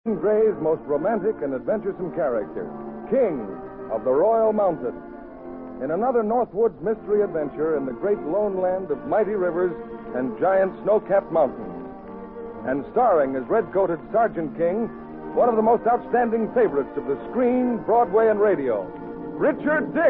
Gray's most romantic and adventuresome character, King of the Royal Mounted. In another Northwoods mystery adventure in the great lone land of mighty rivers and giant snow-capped mountains. And starring as red-coated Sergeant King, one of the most outstanding favorites of the screen, Broadway, and radio, Richard Dix.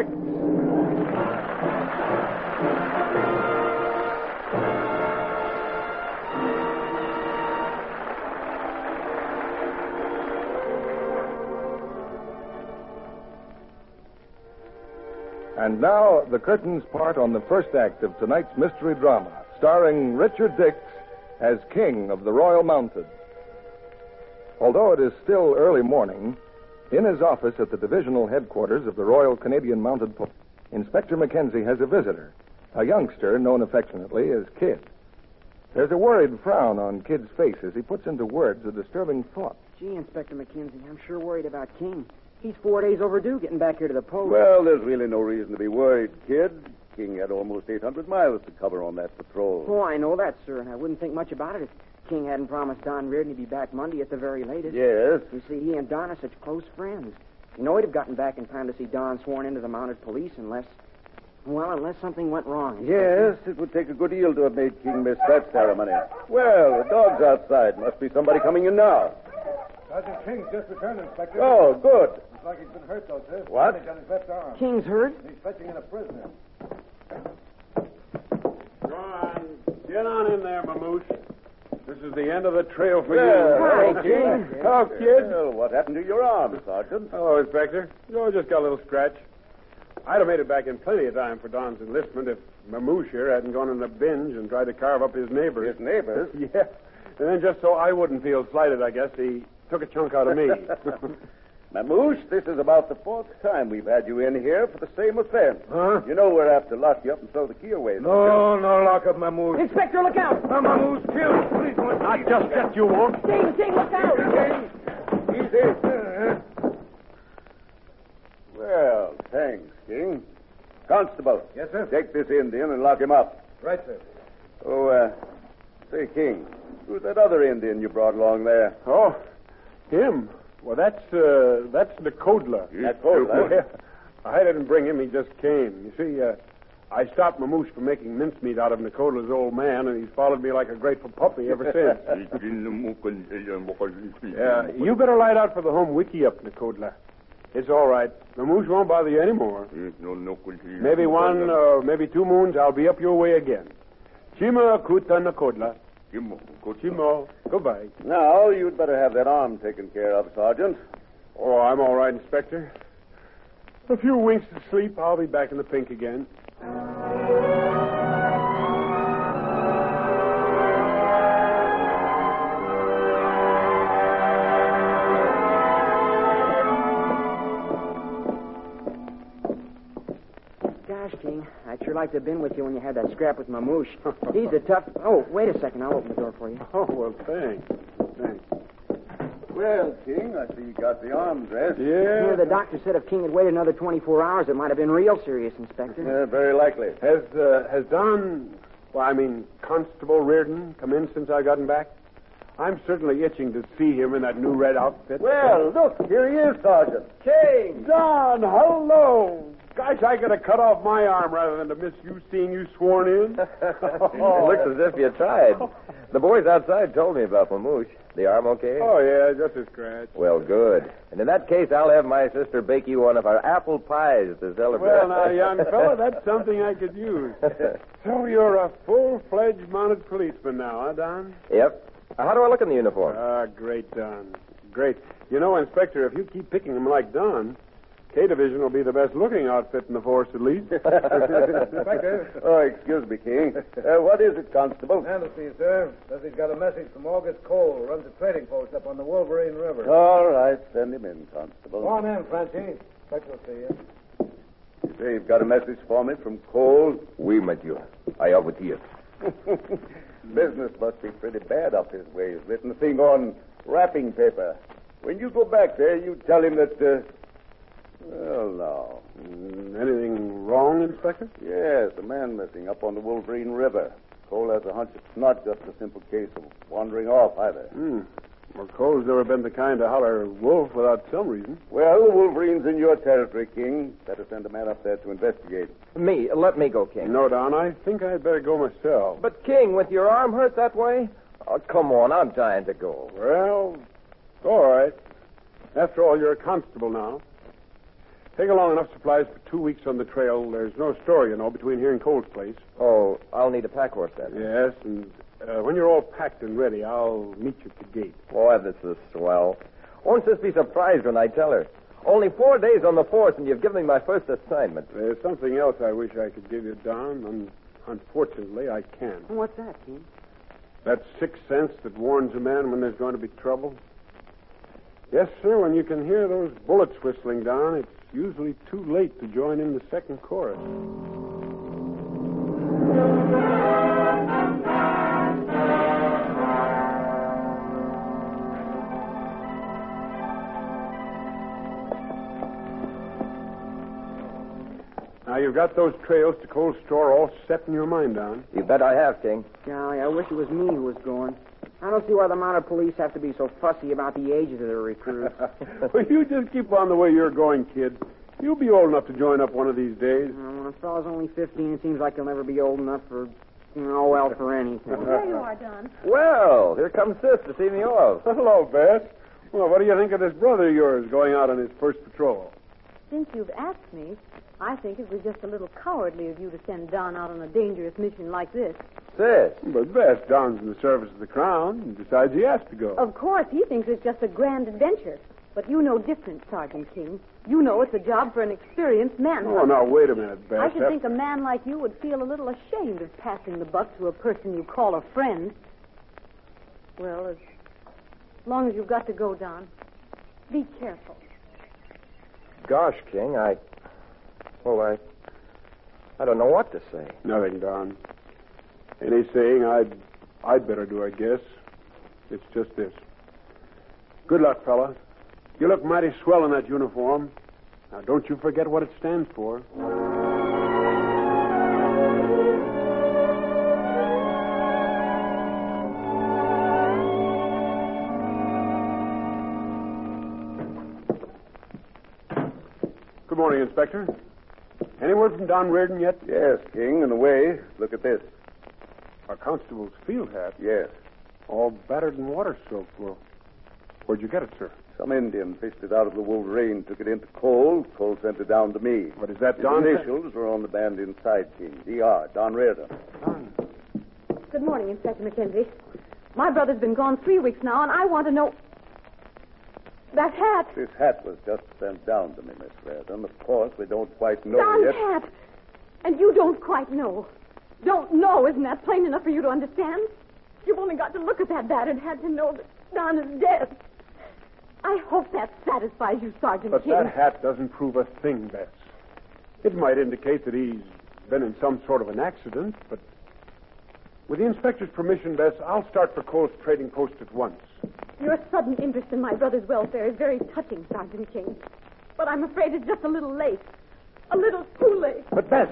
And now, the curtains part on the first act of tonight's mystery drama, starring Richard Dix as King of the Royal Mounted. Although it is still early morning, in his office at the divisional headquarters of the Royal Canadian Mounted Police, Inspector Mackenzie has a visitor, a youngster known affectionately as Kid. There's a worried frown on Kid's face as he puts into words a disturbing thought. Gee, Inspector Mackenzie, I'm sure worried about King. He's 4 days overdue getting back here to the post. Well, there's really no reason to be worried, kid. King had almost 800 miles to cover on that patrol. Oh, I know that, sir, and I wouldn't think much about it if King hadn't promised Don Reardon he'd be back Monday at the very latest. Yes? You see, he and Don are such close friends. You know, he'd have gotten back in time to see Don sworn into the mounted police unless something went wrong. Yes, it would take a good deal to have made King miss that ceremony. Well, the dog's outside. Must be somebody coming in now. Sergeant King's just returned, Inspector. Oh, good. Looks like he's been hurt, though, sir. What? He's got his left arm. King's hurt? He's fetching in a prisoner. Go on. Get on in there, Mamoosh. This is the end of the trail for Well, you. Hi, King. Oh, kid. Well, what happened to your arm, Sergeant? Oh, Inspector. Oh, just got a little scratch. I'd have made it back in plenty of time for Don's enlistment if Mamoosh here hadn't gone on a binge and tried to carve up his neighbors. His neighbors? Yeah. And then just so I wouldn't feel slighted, I guess, he took a chunk out of me. Mamoosh, this is about the 4th time we've had you in here for the same offense. Huh? You know we're apt to lock you up and throw the key away. No lock up, Mammoose. Inspector, look out! Mammoose, killed. Policeman. Not just yet, you won't. King, look out! Easy. Well, thanks, King. Constable. Yes, sir? Take this Indian and lock him up. Right, sir. Oh, say, King, who's that other Indian you brought along there? Oh, him. Well, that's Nakodla. Nakodla? Yeah. I didn't bring him. He just came. You see, I stopped Mamoosh from making mincemeat out of Nakodla's old man, and he's followed me like a grateful puppy ever since. Yeah, you better light out for the home wiki up, Nakodla. It's all right. Mamoosh won't bother you anymore. Maybe one or maybe 2 moons, I'll be up your way again. Chima Kuta Nakodla. Chimo. Goodbye. Now, you'd better have that arm taken care of, Sergeant. Oh, I'm all right, Inspector. A few winks of sleep, I'll be back in the pink again. Gosh, King, I'd sure like to have been with you when you had that scrap with Mamoosh. He's a tough... Oh, wait a second. I'll open the door for you. Oh, well, thanks. Well, King, I see you got the arm dressed. Yeah. The doctor said if King had waited another 24 hours, it might have been real serious, Inspector. Very likely. Has Don, Constable Reardon come in since I got him back? I'm certainly itching to see him in that new red outfit. Well, look, here he is, Sergeant. King! Don, hello! Gosh, I could have cut off my arm rather than to miss you seeing you sworn in. It looks as if you tried. The boys outside told me about Mamoosh. The arm okay? Oh, yeah, just a scratch. Well, good. And in that case, I'll have my sister bake you one of our apple pies to celebrate. Well, now, young fella, that's something I could use. So you're a full-fledged mounted policeman now, huh, Don? Yep. How do I look in the uniform? Ah, great, Don. Great. You know, Inspector, if you keep picking them like Don, K-Division will be the best-looking outfit in the force, at least. Inspector. Oh, excuse me, King. What is it, Constable? Annesley, sir. Says he's got a message from August Cole, who runs a trading post up on the Wolverine River. All right, send him in, Constable. Go on in, Francie. Inspector will see you. You say you've got a message for me from Cole? Oui, monsieur. I have it here. Business must be pretty bad up his way. He's written a thing on wrapping paper. When you go back there, you tell him that, well, now. Anything wrong, Inspector? Yes, a man missing up on the Wolverine River. Cole has a hunch it's not just a simple case of wandering off, either. Well, Cole's never been the kind to holler wolf without some reason. Well, the Wolverine's in your territory, King. Better send a man up there to investigate. Let me go, King. No, Don, I think I'd better go myself. But, King, with your arm hurt that way? Oh, come on, I'm dying to go. Well, all right. After all, you're a constable now. Take along enough supplies for 2 weeks on the trail. There's no store, between here and Cole's place. Oh, I'll need a pack horse then. Yes, and when you're all packed and ready, I'll meet you at the gate. Boy, this is swell. Won't sis be surprised when I tell her? Only 4 days on the force, and you've given me my first assignment. There's something else I wish I could give you, Don, and unfortunately, I can't. What's that, King? That sixth sense that warns a man when there's going to be trouble. Yes, sir, when you can hear those bullets whistling down, it's usually too late to join in the second chorus. Now, you've got those trails to Cole's store all set in your mind, Don. You bet I have, King. Golly, I wish it was me who was going. I don't see why the mounted police have to be so fussy about the ages of their recruits. Well, you just keep on the way you're going, kid. You'll be old enough to join up one of these days. When a fellow's only 15, it seems like he'll never be old enough for, for anything. There you are, Don. Well, here comes Sis to see me off. Hello, Bess. Well, what do you think of this brother of yours going out on his first patrol? Since you've asked me, I think it was just a little cowardly of you to send Don out on a dangerous mission like this. Sis. But Bess, Don's in the service of the Crown and decides he has to go. Of course, he thinks it's just a grand adventure. But you know different, Sergeant King. You know it's a job for an experienced man. Oh, now, wait a minute, Bess. I should think a man like you would feel a little ashamed of passing the buck to a person you call a friend. Well, as long as you've got to go, Don, be careful. Gosh, King, I don't know what to say. Nothing, Don. Any saying I'd better do, I guess. It's just this. Good luck, fella. You look mighty swell in that uniform. Now, don't you forget what it stands for. Good morning, Inspector. Any word from Don Reardon yet? Yes, King, in a way. Look at this. A constable's field hat. Yes. All battered and water-soaked. Well, where'd you get it, sir? Some Indian fished it out of the Wolverine, took it into Cole. Cole sent it down to me. What is that, His Don? initials are on the band inside, King. D.R., Don Reardon. Don. Good morning, Inspector McKenzie. My brother's been gone 3 weeks now, and I want to know... That hat. This hat was just sent down to me, Miss Reardon. Of course, we don't quite know Don's yet. hat. And you don't quite know. Don't know, isn't that plain enough for you to understand? You've only got to look at that bat and had to know that Don is dead. I hope that satisfies you, Sergeant But King. that hat doesn't prove a thing, Bess. It might indicate that he's been in some sort of an accident, but with the inspector's permission, Bess, I'll start for Cole's trading post at once. Your sudden interest in my brother's welfare is very touching, Sergeant King. But I'm afraid it's just a little late. A little too late. But, Bess,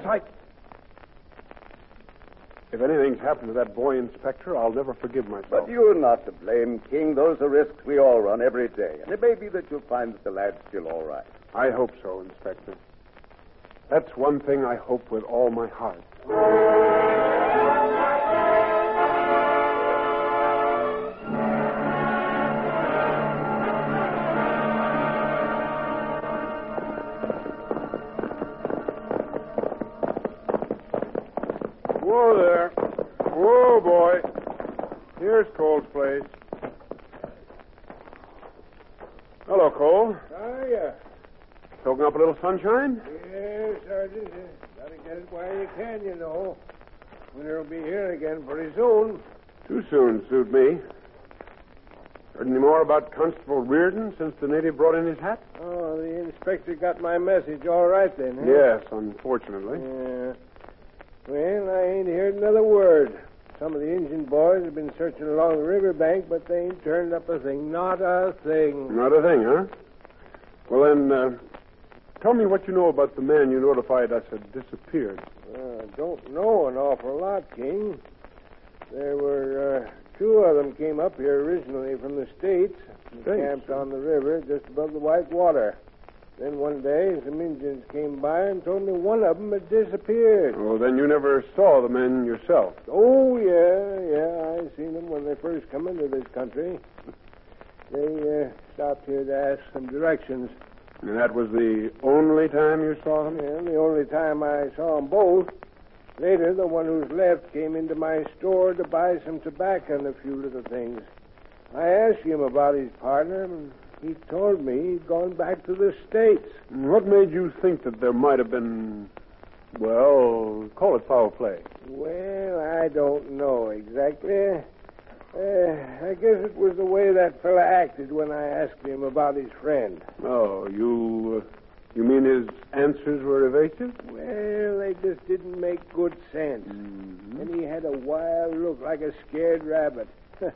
If anything's happened to that boy, Inspector, I'll never forgive myself. But you're not to blame, King. Those are risks we all run every day. And it may be that you'll find that the lad's still all right. I hope so, Inspector. That's one thing I hope with all my heart. Whoa there. Whoa, boy. Here's Cole's place. Hello, Cole. Oh, yeah. Soaking up a little sunshine? Yes, Sergeant. Gotta get it while you can, you know. Winter will be here again pretty soon. Too soon, suit me. Heard any more about Constable Reardon since the native brought in his hat? Oh, the inspector got my message all right then, huh? Yes, unfortunately. Yeah. Well, I ain't heard another word. Some of the Indian boys have been searching along the riverbank, but they ain't turned up a thing. Not a thing. Not a thing, huh? Well, then, tell me what you know about the man you notified us had disappeared. Don't know an awful lot, King. There were Two of them came up here originally from the States. They camped on the river just above the White Water. Then one day, some Indians came by and told me one of them had disappeared. Oh, then you never saw the men yourself? Oh, yeah. I seen them when they first come into this country. They stopped here to ask some directions. And that was the only time you saw them? Yeah, the only time I saw them both. Later, the one who's left came into my store to buy some tobacco and a few little things. I asked him about his partner, and he told me he'd gone back to the States. And what made you think that there might have been, well, call it foul play? Well, I don't know exactly. I guess it was the way that fella acted when I asked him about his friend. Oh, you mean his answers were evasive? Well, they just didn't make good sense. Mm-hmm. And he had a wild look like a scared rabbit.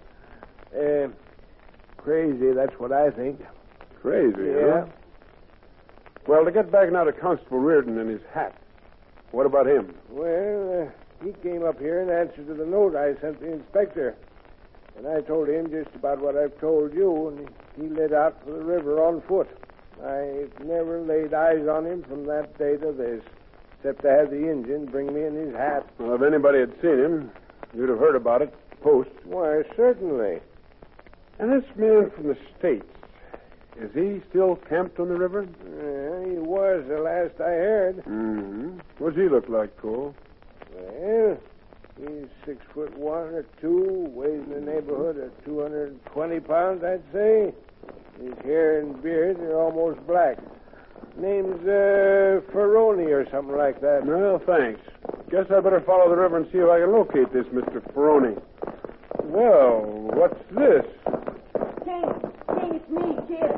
Crazy, that's what I think. Crazy, yeah. Huh? Well, to get back now to Constable Reardon and his hat, what about him? Well, he came up here in answer to the note I sent the inspector. And I told him just about what I've told you, and he lit out for the river on foot. I've never laid eyes on him from that day to this, except to have the Indian bring me in his hat. Well, if anybody had seen him, you'd have heard about it. Post. Why, certainly. And this man from the States, is he still camped on the river? Yeah, he was the last I heard. Mm-hmm. What does he look like, Cole? Well, he's 6'1" or 2, weighs in the neighborhood of 220 pounds, I'd say. His hair and beard are almost black. Name's Ferroni or something like that. Well, thanks. Guess I better follow the river and see if I can locate this Mr. Ferroni. Well, what's this? King, it's me, Kid.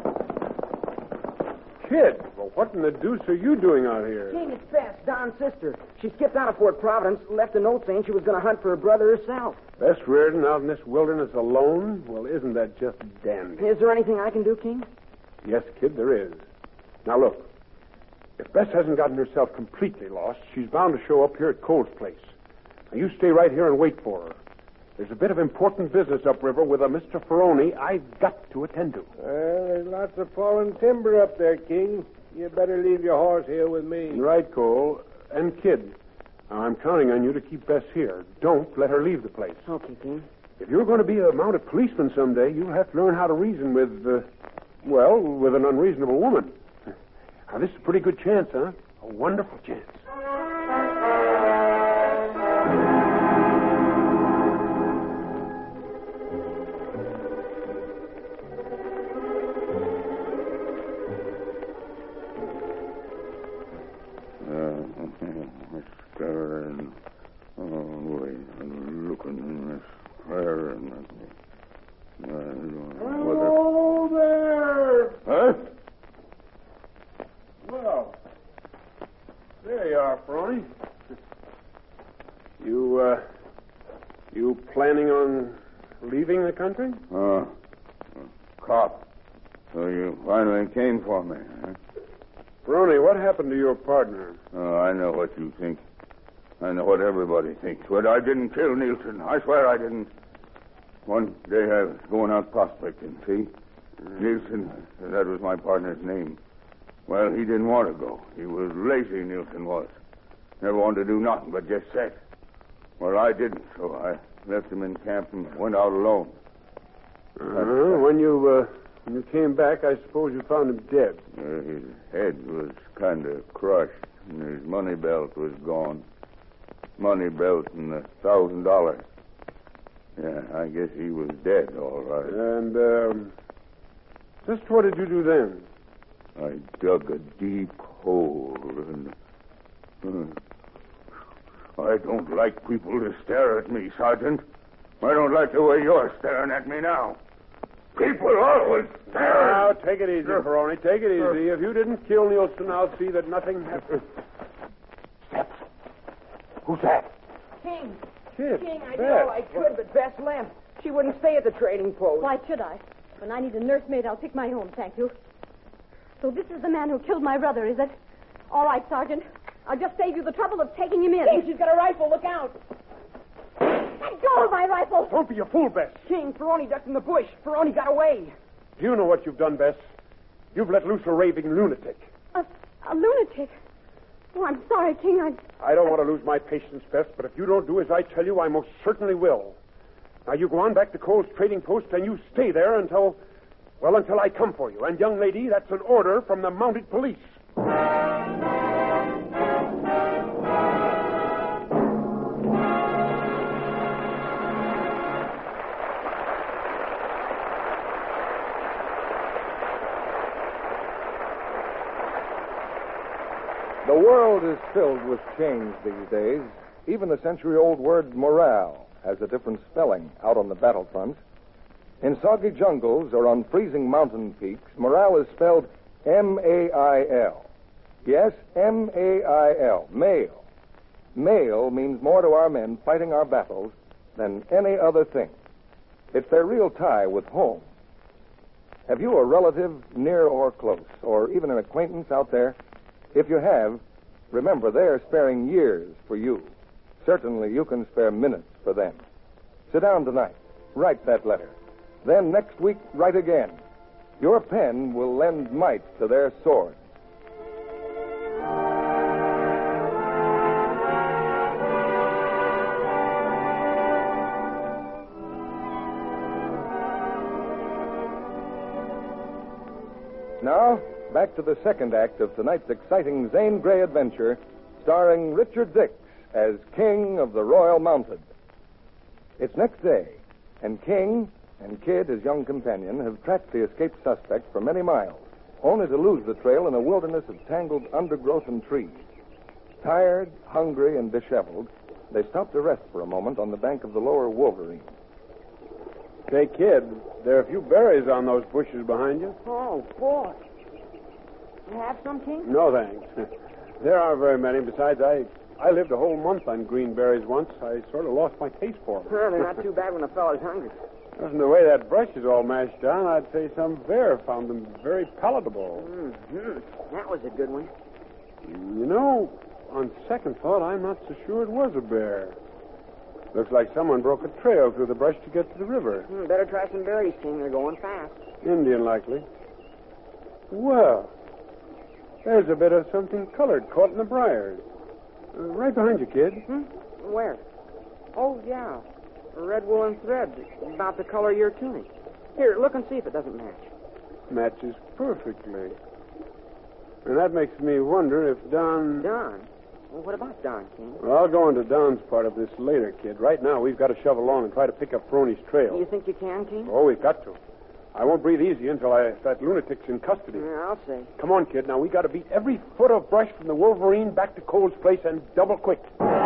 Kid? Well, what in the deuce are you doing out here? King, it's Bess, Don's sister. She skipped out of Fort Providence, left a note saying she was going to hunt for her brother herself. Bess Reardon out in this wilderness alone? Well, isn't that just dandy? Is there anything I can do, King? Yes, kid, there is. Now, look. If Bess hasn't gotten herself completely lost, she's bound to show up here at Cole's place. Now, you stay right here and wait for her. There's a bit of important business upriver with a Mr. Ferroni I've got to attend to. Well, there's lots of fallen timber up there, King. You better leave your horse here with me. Right, Cole. And, kid, I'm counting on you to keep Bess here. Don't let her leave the place. Okay, King. If you're going to be a mounted policeman someday, you'll have to learn how to reason with an unreasonable woman. Now, this is a pretty good chance, huh? A wonderful chance. Hello there! Huh? Well, there you are, Ferroni. You planning on leaving the country? Cop. So you finally came for me, huh? Ferroni, what happened to your partner? Oh, I know what you think. I know what everybody thinks. But I didn't kill Nielsen. I swear I didn't. One day I was going out prospecting, see? Nielsen, that was my partner's name. Well, he didn't want to go. He was lazy, Nielsen was. Never wanted to do nothing but just sit. Well, I didn't, so I left him in camp and went out alone. When you came back, I suppose you found him dead. His head was kind of crushed, and his money belt was gone. Money belt and $1,000. Yeah, I guess he was dead, all right. And, just what did you do then? I dug a deep hole, and I don't like people to stare at me, Sergeant. I don't like the way you're staring at me now. People always stare. Now, take it easy, Ferroni. Take it easy. If you didn't kill Nielsen, I'll see that nothing happens. Steps. Who's that? King. Kid, King, I Bess. know I could, but Bess left. She wouldn't stay at the trading post. Why should I? When I need a nursemaid, I'll pick my own, thank you. So this is the man who killed my brother, is it? All right, Sergeant. I'll just save you the trouble of taking him in. King, she's got a rifle. Look out. Let go of my rifle. Don't be a fool, Bess. King, Ferroni ducked in the bush. Ferroni got away. Do you know what you've done, Bess? You've let loose a raving lunatic. A lunatic. Oh, I'm sorry, King. I don't want to lose my patience, Bess, but if you don't do as I tell you, I most certainly will. Now, you go on back to Cole's trading post, and you stay there until I come for you. And, young lady, that's an order from the mounted police. The world is filled with change these days. Even the century-old word morale has a different spelling out on the battlefront. In soggy jungles or on freezing mountain peaks, morale is spelled M-A-I-L. Yes, M-A-I-L, male. Male means more to our men fighting our battles than any other thing. It's their real tie with home. Have you a relative near or close, or even an acquaintance out there? If you have, remember they're sparing years for you. Certainly you can spare minutes for them. Sit down tonight. Write that letter. Then next week, write again. Your pen will lend might to their swords. Now, back to the second act of tonight's exciting Zane Grey adventure, starring Richard Dix as King of the Royal Mounted. It's next day, and King and Kid, his young companion, have tracked the escaped suspect for many miles, only to lose the trail in a wilderness of tangled undergrowth and trees. Tired, hungry, and disheveled, they stop to rest for a moment on the bank of the lower Wolverine. Say, Kid, there are a few berries on those bushes behind you. Oh, boy. You have some, King? No, thanks. There aren't very many. Besides, I lived a whole month on green berries once. I sort of lost my taste for them. Well, they're not too bad when a fellow's hungry. Listen, the way that brush is all mashed down, I'd say some bear found them very palatable. Mm-hmm. That was a good one. You know, on second thought, I'm not so sure it was a bear. Looks like someone broke a trail through the brush to get to the river. Better try some berries, King. They're going fast. Indian, likely. Well, there's a bit of something colored caught in the briars. Right behind you, Kid. Where? Oh, yeah. A red woolen thread, about the color of your tunic. Here, look and see if it doesn't match. Matches perfectly. And that makes me wonder if Don... Don? Well, what about Don, King? Well, I'll go into Don's part of this later, Kid. Right now, we've got to shove along and try to pick up Ferroni's trail. You think you can, King? Oh, we've got to. I won't breathe easy until that lunatic's in custody. Yeah, I'll say. Come on, Kid. Now, we got to beat every foot of brush from the Wolverine back to Cole's place and double quick.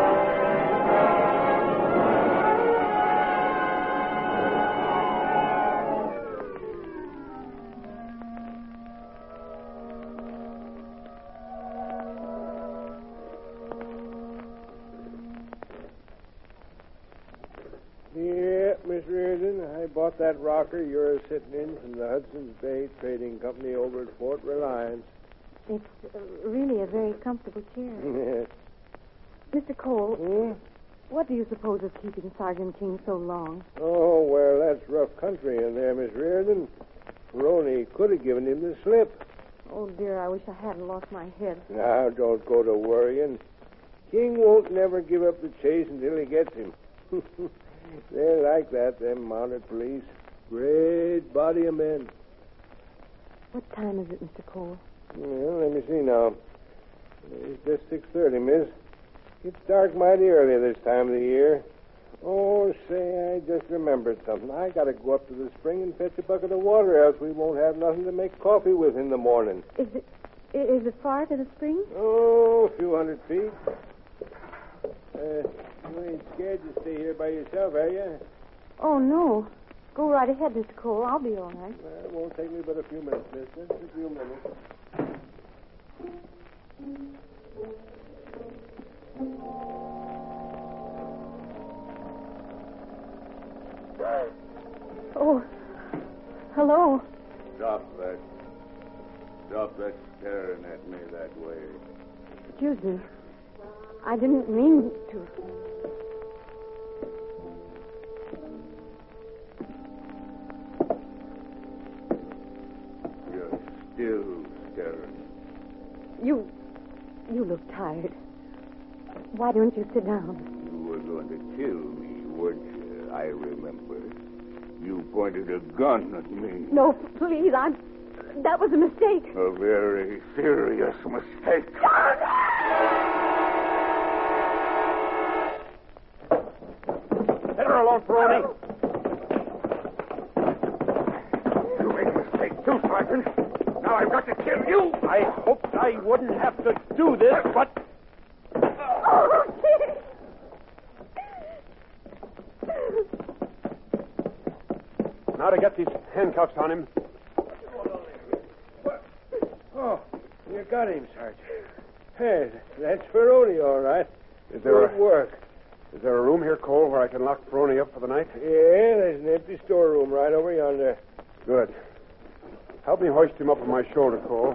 Yeah, Miss Reardon, I bought that rocker you're sitting in from the Hudson's Bay Trading Company over at Fort Reliance. It's really a very comfortable chair. Mr. Cole, what do you suppose is keeping Sergeant King so long? Oh, well, that's rough country in there, Miss Reardon. Ferroni could have given him the slip. Oh, dear, I wish I hadn't lost my head. Now, don't go to worrying. King won't never give up the chase until he gets him. They're like that, them mounted police. Great body of men. What time is it, Mr. Cole? Well, let me see now. It's just 6:30, miss. It's dark mighty early this time of the year. Oh, say, I just remembered something. I got to go up to the spring and fetch a bucket of water, else we won't have nothing to make coffee with in the morning. Is it far to the spring? Oh, a few 100 feet. You ain't scared to stay here by yourself, are you? Oh, no. Go right ahead, Mr. Cole. I'll be all right. Well, it won't take me but a few minutes, miss. Just a few minutes. Oh, hello. Stop that. Stop that staring at me that way. Excuse me. I didn't mean to. Still stirring. You look tired. Why don't you sit down? You were going to kill me, weren't you? I remember. You pointed a gun at me. No, please, that was a mistake. A very serious mistake. Let her alone, Ferroni. You made a mistake too, Sergeant. Now I've got to kill you. I hoped I wouldn't have to do this, but... Oh, King. Now to get these handcuffs on him. Oh, you got him, Sergeant. Hey, that's Ferroni, all right. Is there Good work. Is there a room here, Cole, where I can lock Ferroni up for the night? Yeah, there's an empty storeroom right over yonder. Good. Help me hoist him up on my shoulder, Cole.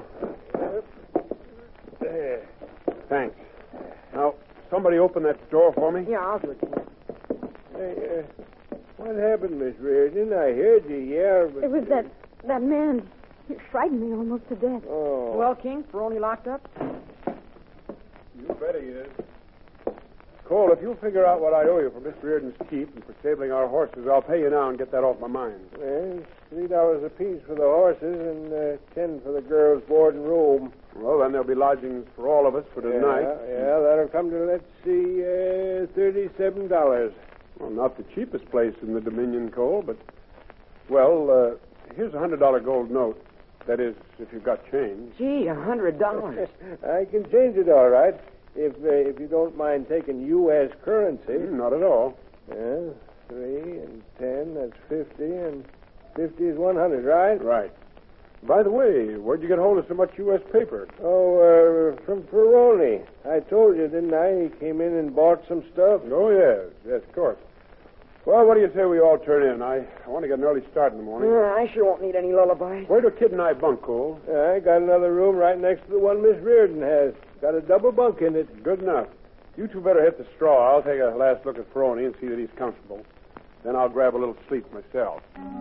There. Thanks. Now, somebody open that door for me. Yeah, I'll do it, King. Hey, what happened, Miss Reardon? I heard you yell, but... It was that man. He frightened me almost to death. Oh. Well, King, Ferroni locked up? You bet he is. Cole, if you'll figure out what I owe you for Miss Reardon's keep and for stabling our horses, I'll pay you now and get that off my mind. Well, it's $3 apiece for the horses and $10 for the girls' board and room. Well, then there'll be lodgings for all of us for tonight. Yeah, that'll come to, let's see, $37. Well, not the cheapest place in the Dominion, Cole, but... Well, here's a $100 gold note. That is, if you've got change. Gee, $100. I can change it all right, if you don't mind taking U.S. currency. Not at all. Yeah, 3 and 10, that's 50, and 50 is 100, right? Right. By the way, where'd you get hold of so much U.S. paper? Oh, from Ferroni. I told you, didn't I? He came in and bought some stuff. Oh, yes, of course. Well, what do you say we all turn in? I want to get an early start in the morning. I sure won't need any lullabies. Where do Kid and I bunk, Cole? I got another room right next to the one Miss Reardon has. Got a double bunk in it. Good enough. You two better hit the straw. I'll take a last look at Ferroni and see that he's comfortable. Then I'll grab a little sleep myself.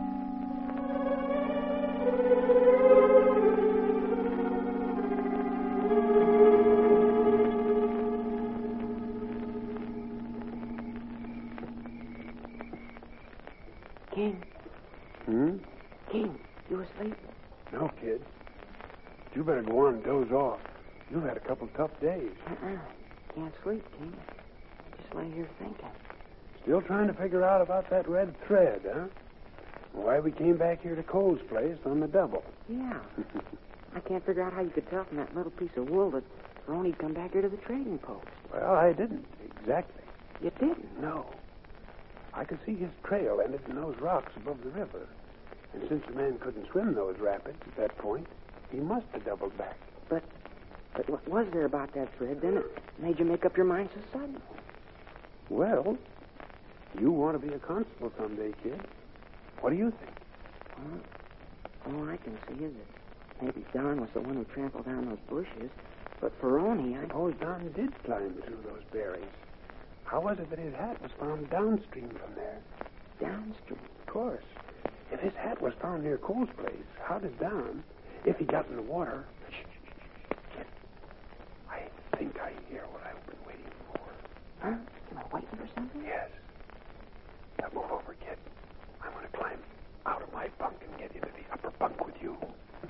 King. Hmm? King, you asleep? No, kid. You better go on and doze off. You've had a couple tough days. Can't sleep, King. Just lay here thinking. Still trying to figure out about that red thread, huh? Why we came back here to Cole's place on the double. Yeah. I can't figure out how you could tell from that little piece of wool that Ferroni'd come back here to the trading post. Well, I didn't, exactly. You didn't? No. I could see his trail ended in those rocks above the river. And since the man couldn't swim those rapids at that point, he must have doubled back. But what was there about that thread then that made you make up your mind so suddenly? Well, you want to be a constable someday, kid. What do you think? Well, all I can see is that maybe Don was the one who trampled down those bushes. But Ferroni, Suppose Don did climb through those berries. How was it that his hat was found downstream from there? Downstream? Of course. If his hat was found near Cole's place, how did Don, if he got in the water... Kid, I think I hear what I've been waiting for. Huh? Am I waiting for something? Yes. Now move over, kid. I'm going to climb out of my bunk and get into the upper bunk with you.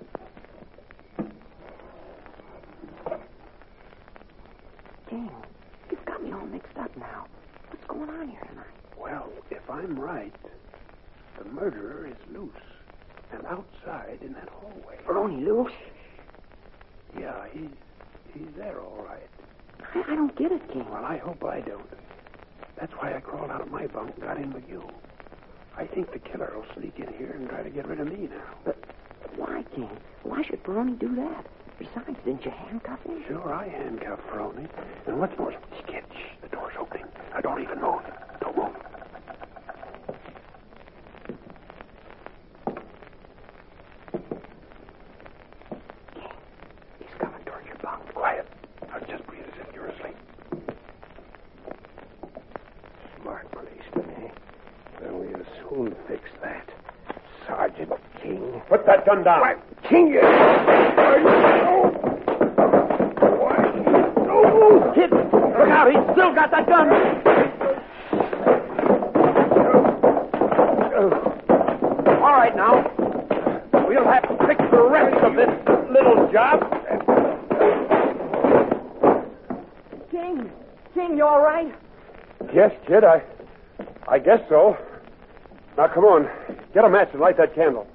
King, you've got me all mixed up now. What's going on here tonight? Well, if I'm right, the murderer is loose and outside in that hallway. Ferroni loose? Yeah, he's there all right. I don't get it, King. Well, I hope I don't. That's why I crawled out of my bunk and got in with you. I think the killer will sneak in here and try to get rid of me now. But why, King? Why should Ferroni do that? Besides, didn't you handcuff him? Sure, I handcuffed Ferroni. And what's more, kid, the door's opening. Now, don't even move. Don't move. King, he's coming towards your bunk. Quiet. Now, just breathe as if you're asleep. Smart policeman, eh? Well, we'll soon fix that. Sergeant King. Put that gun down. King, you... still got that gun. All right, now. We'll have to fix the rest of this little job. King, you all right? Yes, kid, I guess so. Now, come on. Get a match and light that candle.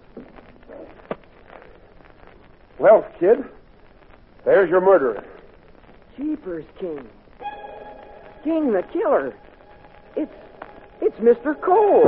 Well, kid, there's your murderer. Jeepers, King. King, the killer. It's Mr. Cole.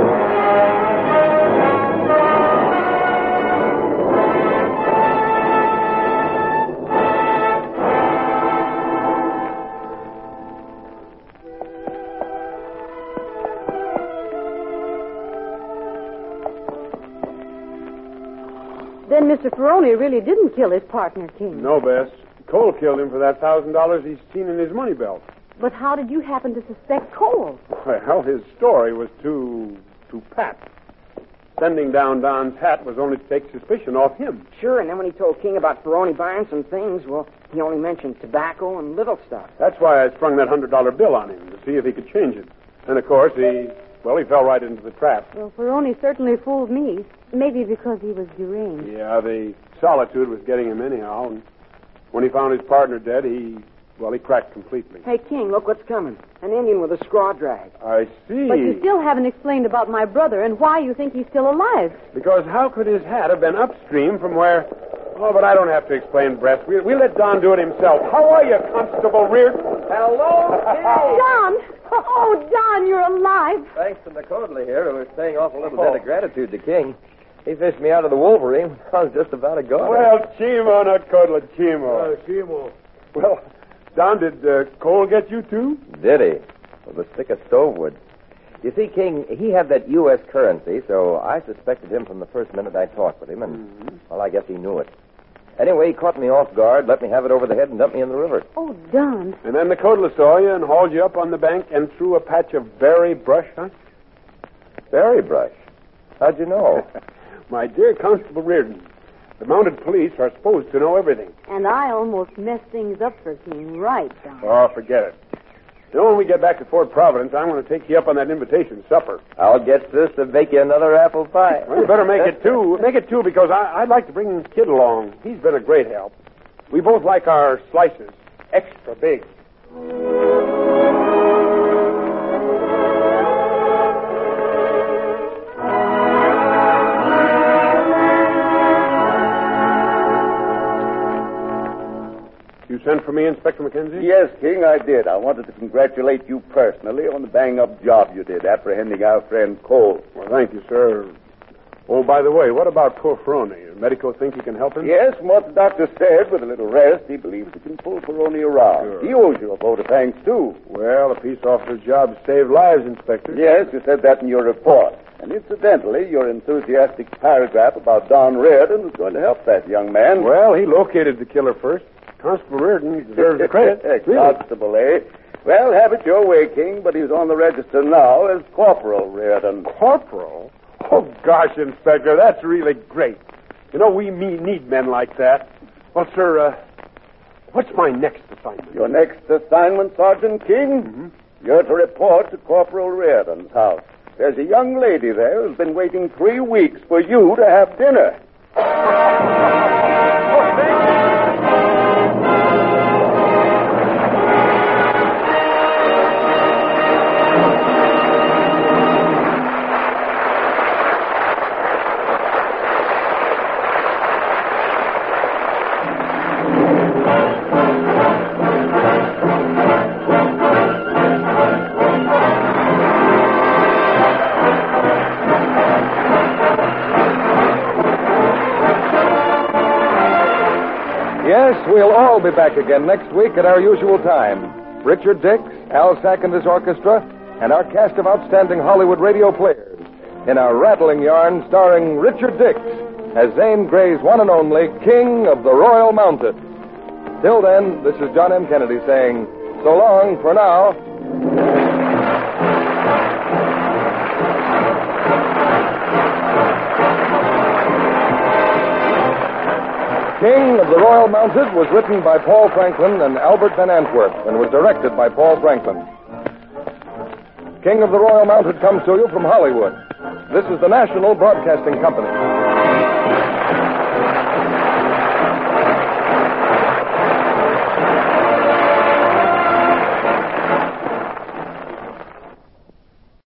Then Mr. Ferroni really didn't kill his partner, King. No, Bess. Cole killed him for that $1,000 he's seen in his money belt. But how did you happen to suspect Cole? Well, his story was too pat. Sending down Don's hat was only to take suspicion off him. Sure, and then when he told King about Ferroni buying some things, well, he only mentioned tobacco and little stuff. That's why I sprung that $100 bill on him, to see if he could change it. And, of course, he fell right into the trap. Well, Ferroni certainly fooled me. Maybe because he was deranged. Yeah, the solitude was getting him anyhow. And when he found his partner dead, he cracked completely. Hey, King, look what's coming. An Indian with a straw drag. I see. But you still haven't explained about my brother and why you think he's still alive. Because how could his hat have been upstream from where... Oh, but I don't have to explain, Brett. We'll let Don do it himself. How are you, Constable Reardon? Hello, Don! Oh, Don, you're alive. Thanks to Nicodley here, who was paying off a little debt of gratitude to King. He fished me out of the Wolverine. I was just about to go. Well, Chimo, Nicodley, Chimo. Chimo. Well, Don, did Cole get you, too? Did he? With a stick of stove wood. You see, King, he had that U.S. currency, so I suspected him from the first minute I talked with him, and, well, I guess he knew it. Anyway, he caught me off guard, let me have it over the head, and dumped me in the river. Oh, Don. And then Nicodley saw you and hauled you up on the bank and threw a patch of berry brush, huh? Berry brush? How'd you know? My dear Constable Reardon, the mounted police are supposed to know everything. And I almost messed things up for King, right, Don? Oh, forget it. You know, when we get back to Fort Providence, I'm going to take you up on that invitation supper. I'll get Sis to bake you another apple pie. Well, you better make it two. Make it two, because I'd like to bring Kid along. He's been a great help. We both like our slices extra big. You sent for me, Inspector McKenzie? Yes, King, I did. I wanted to congratulate you personally on the bang-up job you did apprehending our friend Cole. Well, thank you, sir. Oh, by the way, what about poor Ferroni? Medico think he can help him? Yes, from what the doctor said, with a little rest, he believes he can pull Ferroni around. Sure. He owes you a vote of thanks, too. Well, a peace officer's job is to save lives, Inspector. Yes, you said that in your report. And incidentally, your enthusiastic paragraph about Don Reardon was going to help that young man. Well, he located the killer first. Constable Reardon deserves the credit. Really? Constable, eh? Well, have it your way, King, but he's on the register now as Corporal Reardon. Corporal? Oh, gosh, Inspector, that's really great. You know, we need men like that. Well, sir, what's my next assignment? Your next assignment, Sergeant King? Mm-hmm. You're to report to Corporal Reardon's house. There's a young lady there who's been waiting 3 weeks for you to have dinner. Yes, we'll all be back again next week at our usual time. Richard Dix, Al Sack and his orchestra, and our cast of outstanding Hollywood radio players in our rattling yarn starring Richard Dix as Zane Grey's one and only King of the Royal Mounted. Till then, this is John M. Kennedy saying so long for now. King of the Royal Mounted was written by Paul Franklin and Albert Van Antwerp and was directed by Paul Franklin. King of the Royal Mounted comes to you from Hollywood. This is the National Broadcasting Company.